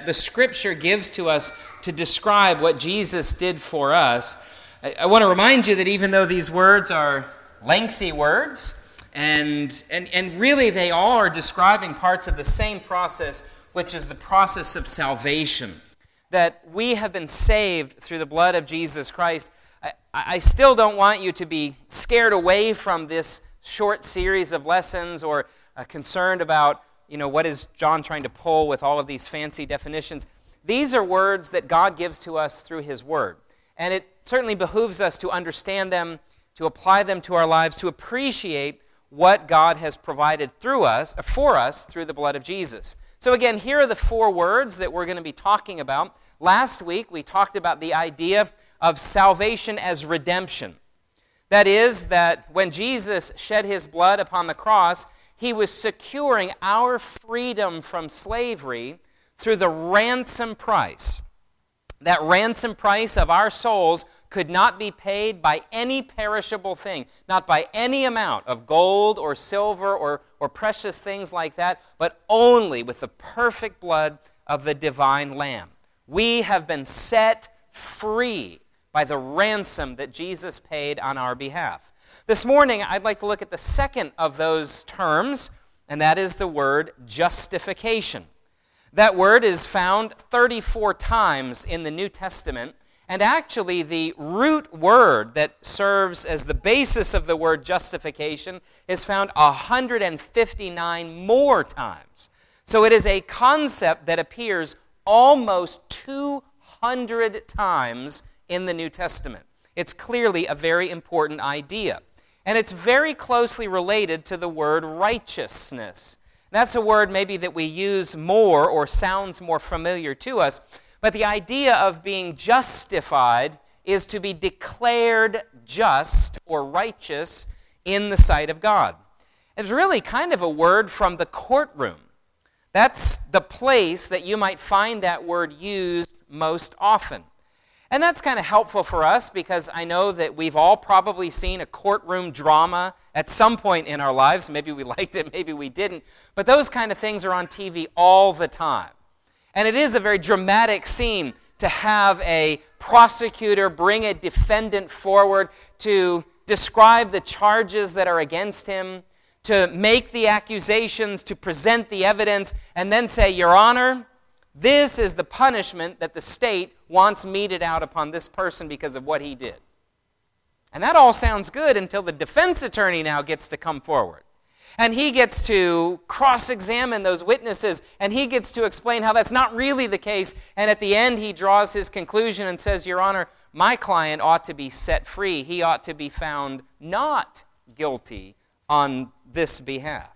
the Scripture gives to us to describe what Jesus did for us, I want to remind you that even though these words are lengthy words, and really they all are describing parts of the same process, which is the process of salvation, that we have been saved through the blood of Jesus Christ. I still don't want you to be scared away from this short series of lessons or concerned about, what is John trying to pull with all of these fancy definitions. These are words that God gives to us through His Word. And it certainly behooves us to understand them, to apply them to our lives, to appreciate what God has provided for us through the blood of Jesus. So again, here are the 4 words that we're going to be talking about. Last week, we talked about the idea of salvation as redemption. That is, that when Jesus shed His blood upon the cross, He was securing our freedom from slavery through the ransom price. That ransom price of our souls could not be paid by any perishable thing, not by any amount of gold or silver or precious things like that, but only with the perfect blood of the divine Lamb. We have been set free by the ransom that Jesus paid on our behalf. This morning, I'd like to look at the second of those terms, and that is the word justification. That word is found 34 times in the New Testament, and actually the root word that serves as the basis of the word justification is found 159 more times. So it is a concept that appears almost 200 times in the New Testament. It's clearly a very important idea. And it's very closely related to the word righteousness. That's a word maybe that we use more or sounds more familiar to us. But the idea of being justified is to be declared just or righteous in the sight of God. It's really kind of a word from the courtroom. That's the place that you might find that word used most often. And that's kind of helpful for us because I know that we've all probably seen a courtroom drama at some point in our lives. Maybe we liked it, maybe we didn't. But those kind of things are on TV all the time. And it is a very dramatic scene to have a prosecutor bring a defendant forward to describe the charges that are against him, to make the accusations, to present the evidence, and then say, Your Honor, this is the punishment that the state wants meted out upon this person because of what he did. And that all sounds good until the defense attorney now gets to come forward. And he gets to cross-examine those witnesses, and he gets to explain how that's not really the case. And at the end, he draws his conclusion and says, Your Honor, my client ought to be set free. He ought to be found not guilty on this behalf.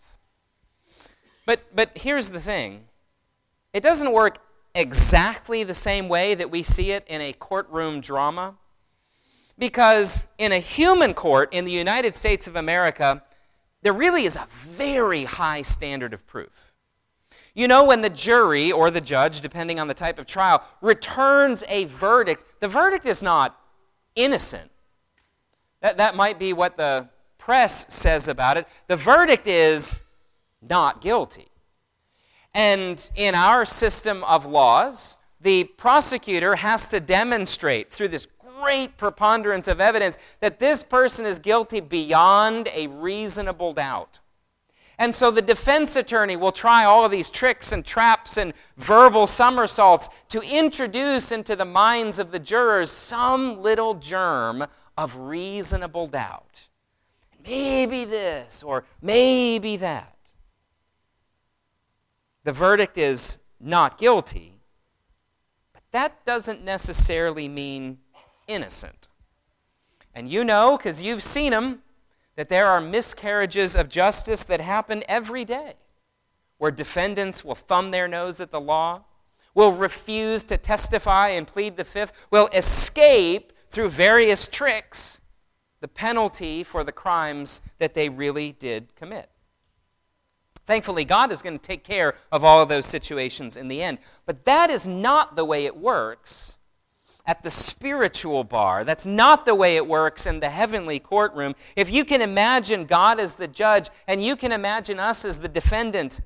But here's the thing. It doesn't work exactly the same way that we see it in a courtroom drama, because in a human court in the United States of America, there really is a very high standard of proof. When the jury or the judge, depending on the type of trial, returns a verdict, the verdict is not innocent. That might be what the press says about it. The verdict is not guilty. And in our system of laws, the prosecutor has to demonstrate through this great preponderance of evidence that this person is guilty beyond a reasonable doubt. And so the defense attorney will try all of these tricks and traps and verbal somersaults to introduce into the minds of the jurors some little germ of reasonable doubt. Maybe this or maybe that. The verdict is not guilty, but that doesn't necessarily mean innocent. And because you've seen them, that there are miscarriages of justice that happen every day, where defendants will thumb their nose at the law, will refuse to testify and plead the fifth, will escape through various tricks the penalty for the crimes that they really did commit. Thankfully, God is going to take care of all of those situations in the end. But that is not the way it works at the spiritual bar. That's not the way it works in the heavenly courtroom. If you can imagine God as the judge and you can imagine us as the defendant,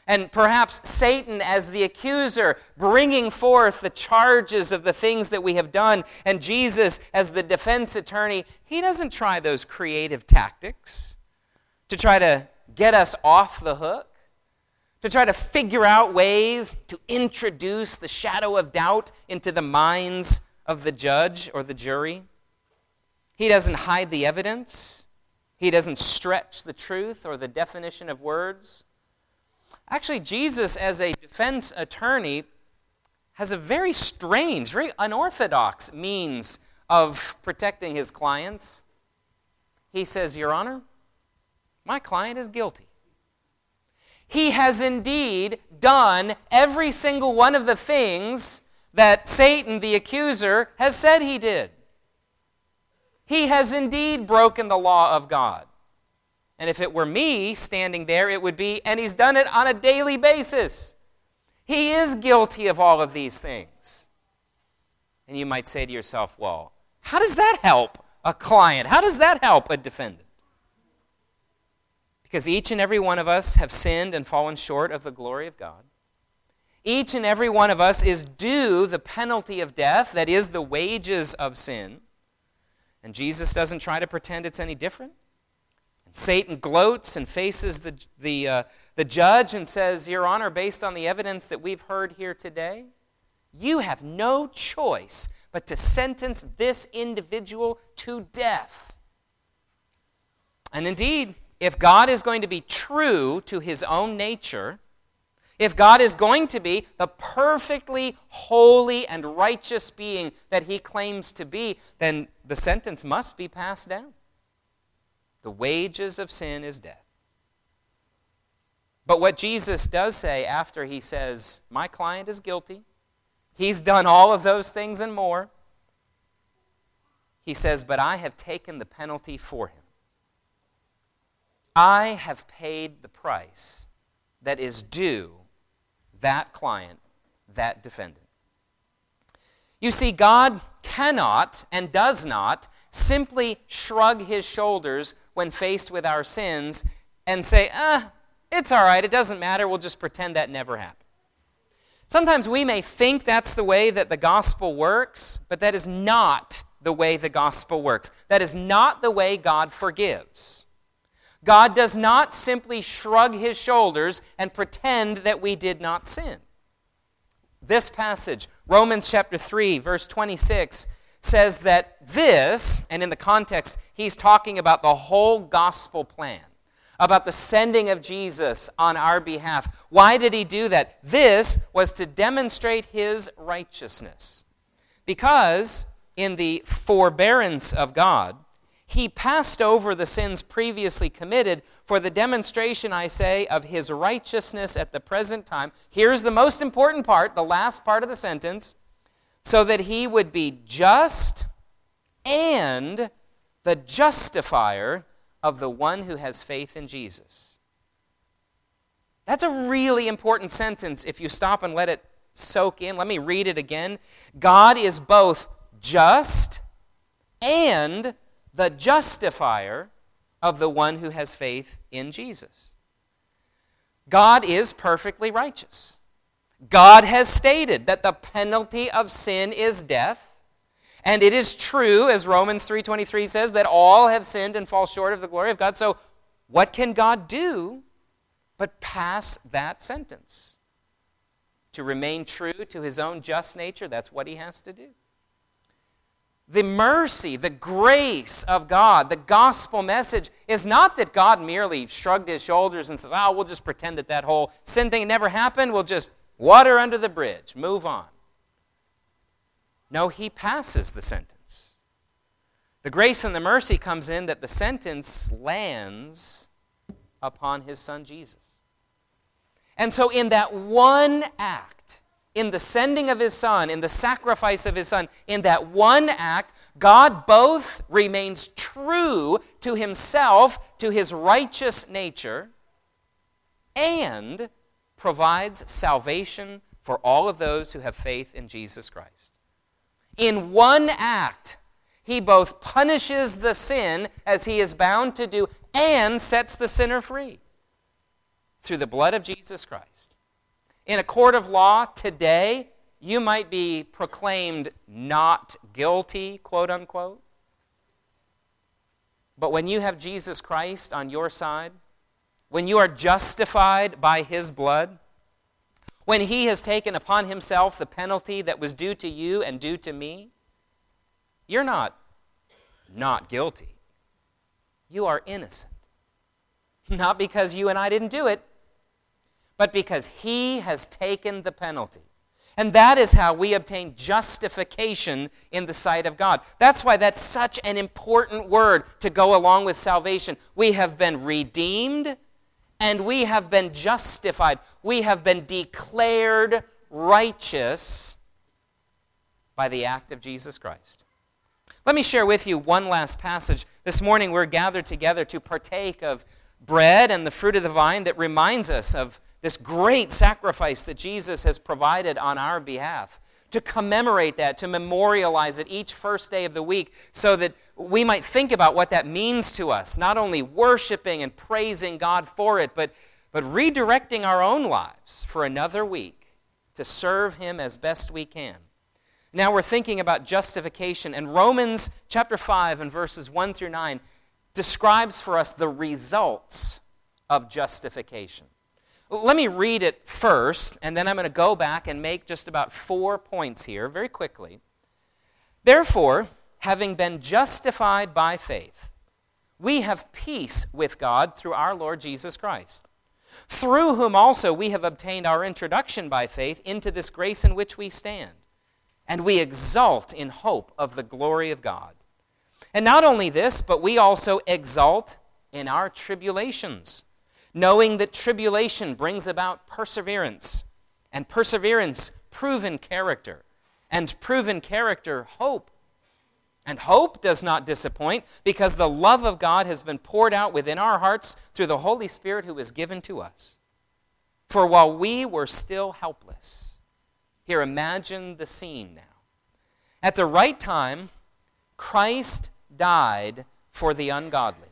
And perhaps Satan as the accuser, bringing forth the charges of the things that we have done. And Jesus as the defense attorney, he doesn't try those creative tactics to try to get us off the hook, to try to figure out ways to introduce the shadow of doubt into the minds of the judge or the jury. He doesn't hide the evidence. He doesn't stretch the truth or the definition of words. Actually, Jesus, as a defense attorney, has a very strange, very unorthodox means of protecting his clients. He says, Your Honor, my client is guilty. He has indeed done every single one of the things that Satan, the accuser, has said he did. He has indeed broken the law of God. And if it were me standing there, it would be, and he's done it on a daily basis. He is guilty of all of these things. And you might say to yourself, well, how does that help a client? How does that help a defendant? Because each and every one of us have sinned and fallen short of the glory of God. Each and every one of us is due the penalty of death, that is the wages of sin. And Jesus doesn't try to pretend it's any different. Satan gloats and faces the judge and says, Your Honor, based on the evidence that we've heard here today, you have no choice but to sentence this individual to death. And indeed, if God is going to be true to his own nature, if God is going to be the perfectly holy and righteous being that he claims to be, then the sentence must be passed down. The wages of sin is death. But what Jesus does say after he says, my client is guilty, he's done all of those things and more, he says, but I have taken the penalty for him. I have paid the price that is due that client, that defendant. You see, God cannot and does not simply shrug his shoulders when faced with our sins and say, it's all right, it doesn't matter, we'll just pretend that never happened. Sometimes we may think that's the way that the gospel works, but that is not the way the gospel works. That is not the way God forgives. God does not simply shrug his shoulders and pretend that we did not sin. This passage, Romans chapter 3, verse 26, says that this, and in the context, he's talking about the whole gospel plan, about the sending of Jesus on our behalf. Why did he do that? This was to demonstrate his righteousness. Because in the forbearance of God, he passed over the sins previously committed for the demonstration, I say, of his righteousness at the present time. Here's the most important part, the last part of the sentence, so that he would be just and the justifier of the one who has faith in Jesus. That's a really important sentence if you stop and let it soak in. Let me read it again. God is both just and the justifier of the one who has faith in Jesus. God is perfectly righteous. God has stated that the penalty of sin is death, and it is true, as Romans 3:23 says, that all have sinned and fall short of the glory of God. So what can God do but pass that sentence? To remain true to his own just nature, that's what he has to do. The mercy, the grace of God, the gospel message is not that God merely shrugged his shoulders and says, we'll just pretend that whole sin thing never happened, we'll just water under the bridge, move on. No, he passes the sentence. The grace and the mercy comes in that the sentence lands upon his son Jesus. And so in that one act, in the sending of his son, in the sacrifice of his son, in that one act, God both remains true to himself, to his righteous nature, and provides salvation for all of those who have faith in Jesus Christ. In one act, he both punishes the sin as he is bound to do and sets the sinner free. through the blood of Jesus Christ. In a court of law today, you might be proclaimed not guilty, quote unquote. But when you have Jesus Christ on your side, when you are justified by his blood, when he has taken upon himself the penalty that was due to you and due to me, you're not guilty. You are innocent. Not because you and I didn't do it, but because he has taken the penalty. And that is how we obtain justification in the sight of God. That's why that's such an important word to go along with salvation. We have been redeemed and we have been justified. We have been declared righteous by the act of Jesus Christ. Let me share with you one last passage. This morning we're gathered together to partake of bread and the fruit of the vine that reminds us of this great sacrifice that Jesus has provided on our behalf, to commemorate that, to memorialize it each first day of the week so that we might think about what that means to us, not only worshiping and praising God for it, but redirecting our own lives for another week to serve him as best we can. Now we're thinking about justification, and Romans chapter 5 and verses 1 through 9 describes for us the results of justification. Let me read it first, and then I'm going to go back and make just about 4 points here very quickly. Therefore, having been justified by faith, we have peace with God through our Lord Jesus Christ, through whom also we have obtained our introduction by faith into this grace in which we stand, and we exult in hope of the glory of God. And not only this, but we also exult in our tribulations, knowing that tribulation brings about perseverance, and perseverance, proven character, and proven character, hope. And hope does not disappoint, because the love of God has been poured out within our hearts through the Holy Spirit who is given to us. For while we were still helpless, here, imagine the scene now. At the right time, Christ died for the ungodly.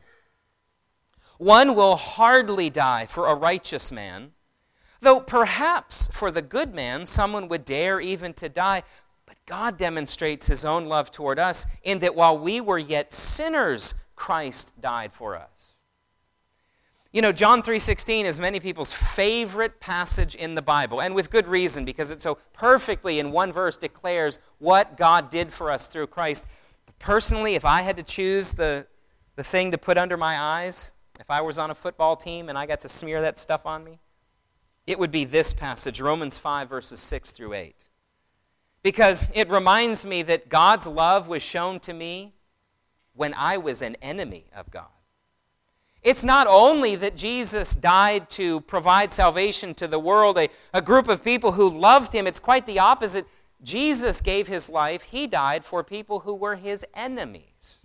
One will hardly die for a righteous man, though perhaps for the good man someone would dare even to die. But God demonstrates his own love toward us in that while we were yet sinners, Christ died for us. You know, John 3:16 is many people's favorite passage in the Bible, and with good reason, because it so perfectly in one verse declares what God did for us through Christ. Personally, if I had to choose the thing to put under my eyes, if I was on a football team and I got to smear that stuff on me, it would be this passage, Romans 5, verses 6 through 8. Because it reminds me that God's love was shown to me when I was an enemy of God. It's not only that Jesus died to provide salvation to the world, a group of people who loved him. It's quite the opposite. Jesus gave his life. He died for people who were his enemies.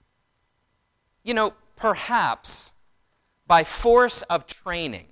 You know, perhaps by force of training,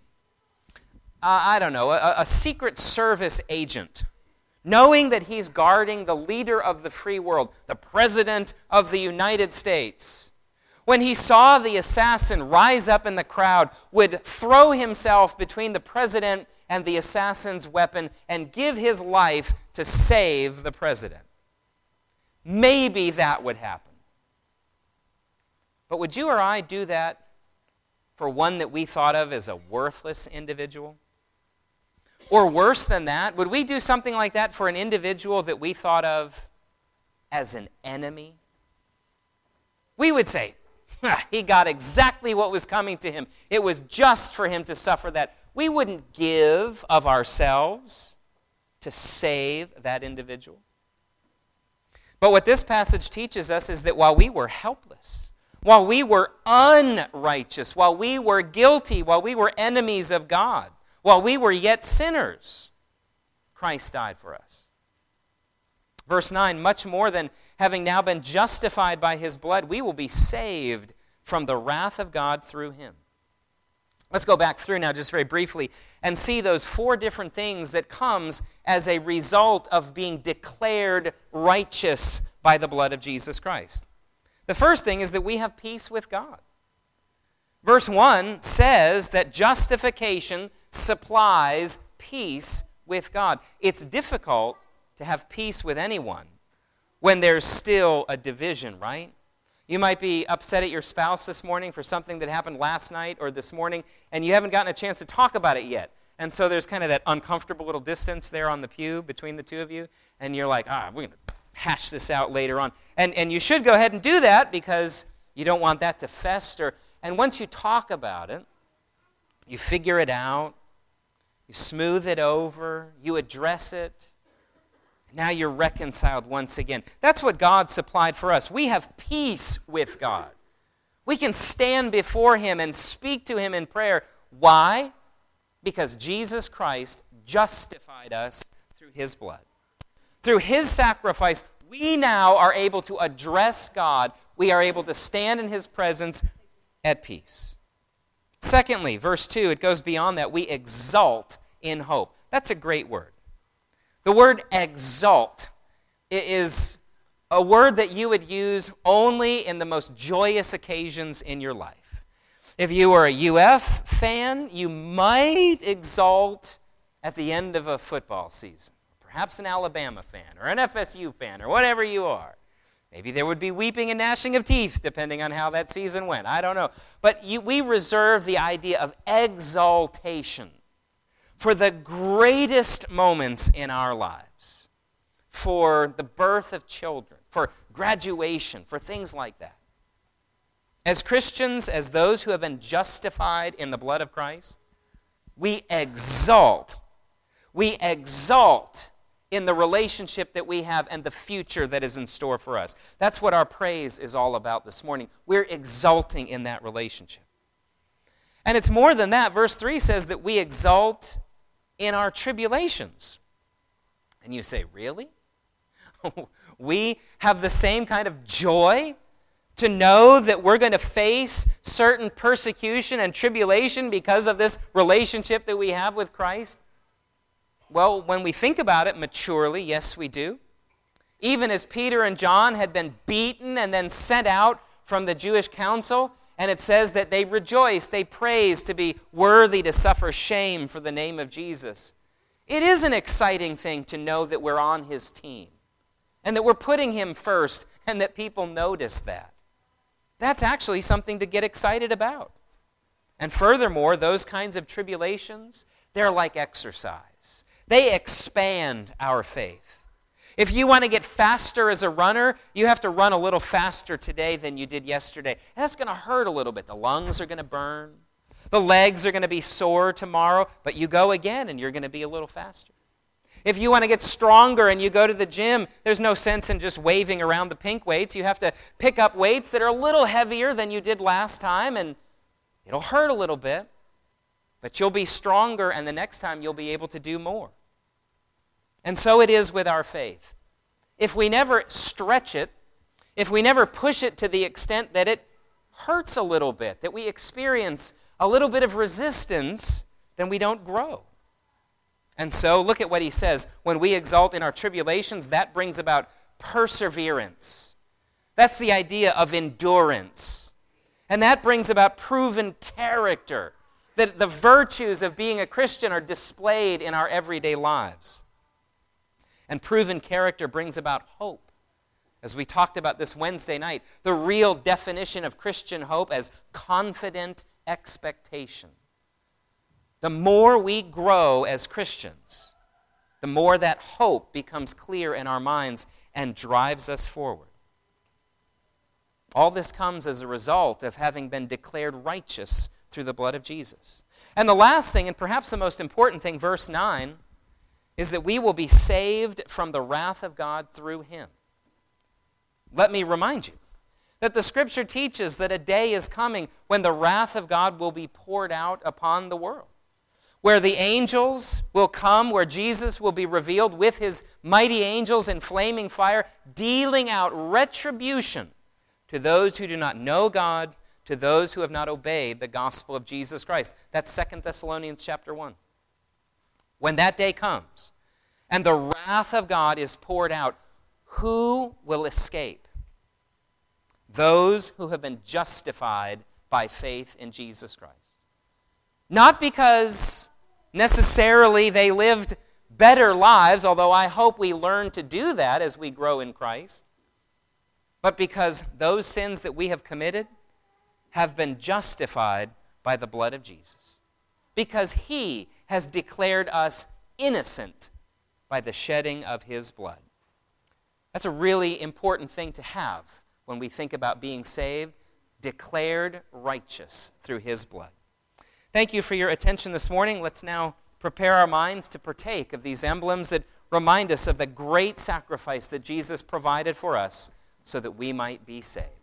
a Secret Service agent, knowing that he's guarding the leader of the free world, the President of the United States, when he saw the assassin rise up in the crowd, would throw himself between the president and the assassin's weapon and give his life to save the president. Maybe that would happen. But would you or I do that for one that we thought of as a worthless individual? Or worse than that, would we do something like that for an individual that we thought of as an enemy? We would say, he got exactly what was coming to him. It was just for him to suffer that. We wouldn't give of ourselves to save that individual. But what this passage teaches us is that while we were helpless, while we were unrighteous, while we were guilty, while we were enemies of God, while we were yet sinners, Christ died for us. Verse 9, much more than having now been justified by his blood, we will be saved from the wrath of God through him. Let's go back through now just very briefly and see those 4 different things that comes as a result of being declared righteous by the blood of Jesus Christ. The first thing is that we have peace with God. Verse 1 says that justification supplies peace with God. It's difficult to have peace with anyone when there's still a division, right? You might be upset at your spouse this morning for something that happened last night or this morning, and you haven't gotten a chance to talk about it yet. And so there's kind of that uncomfortable little distance there on the pew between the two of you, and you're like, we're going to hash this out later on. And you should go ahead and do that because you don't want that to fester. And once you talk about it, you figure it out, you smooth it over, you address it. Now you're reconciled once again. That's what God supplied for us. We have peace with God. We can stand before Him and speak to Him in prayer. Why? Because Jesus Christ justified us through His blood. Through His sacrifice, we now are able to address God. We are able to stand in His presence at peace. Secondly, verse 2, it goes beyond that. We exult in hope. That's a great word. The word exult is a word that you would use only in the most joyous occasions in your life. If you were a UF fan, you might exult at the end of a football season. Perhaps an Alabama fan or an FSU fan or whatever you are. Maybe there would be weeping and gnashing of teeth, depending on how that season went. I don't know. But we reserve the idea of exaltation for the greatest moments in our lives, for the birth of children, for graduation, for things like that. As Christians, as those who have been justified in the blood of Christ, we exalt. We exalt in the relationship that we have and the future that is in store for us. That's what our praise is all about this morning. We're exulting in that relationship. And it's more than that. Verse 3 says that we exult in our tribulations. And you say, really? We have the same kind of joy to know that we're going to face certain persecution and tribulation because of this relationship that we have with Christ? Well, when we think about it maturely, yes, we do. Even as Peter and John had been beaten and then sent out from the Jewish council, and it says that they rejoiced, they praised to be worthy to suffer shame for the name of Jesus. It is an exciting thing to know that we're on His team and that we're putting Him first and that people notice that. That's actually something to get excited about. And furthermore, those kinds of tribulations, they're like exercise. They expand our faith. If you want to get faster as a runner, you have to run a little faster today than you did yesterday. And that's going to hurt a little bit. The lungs are going to burn. The legs are going to be sore tomorrow, but you go again and you're going to be a little faster. If you want to get stronger and you go to the gym, there's no sense in just waving around the pink weights. You have to pick up weights that are a little heavier than you did last time, and it'll hurt a little bit, but you'll be stronger, and the next time you'll be able to do more. And so it is with our faith. If we never stretch it, if we never push it to the extent that it hurts a little bit, that we experience a little bit of resistance, then we don't grow. And so look at what he says. When we exult in our tribulations, that brings about perseverance. That's the idea of endurance. And that brings about proven character, that the virtues of being a Christian are displayed in our everyday lives. And proven character brings about hope. As we talked about this Wednesday night, the real definition of Christian hope as confident expectation. The more we grow as Christians, the more that hope becomes clear in our minds and drives us forward. All this comes as a result of having been declared righteous through the blood of Jesus. And the last thing, and perhaps the most important thing, verse 9, is that we will be saved from the wrath of God through Him. Let me remind you that the Scripture teaches that a day is coming when the wrath of God will be poured out upon the world, where the angels will come, where Jesus will be revealed with His mighty angels in flaming fire, dealing out retribution to those who do not know God, to those who have not obeyed the gospel of Jesus Christ. That's 2 Thessalonians chapter 1. When that day comes and the wrath of God is poured out, who will escape? Those who have been justified by faith in Jesus Christ. Not because necessarily they lived better lives, although I hope we learn to do that as we grow in Christ, but because those sins that we have committed have been justified by the blood of Jesus. Because he has declared us innocent by the shedding of his blood. That's a really important thing to have when we think about being saved, declared righteous through his blood. Thank you for your attention this morning. Let's now prepare our minds to partake of these emblems that remind us of the great sacrifice that Jesus provided for us so that we might be saved.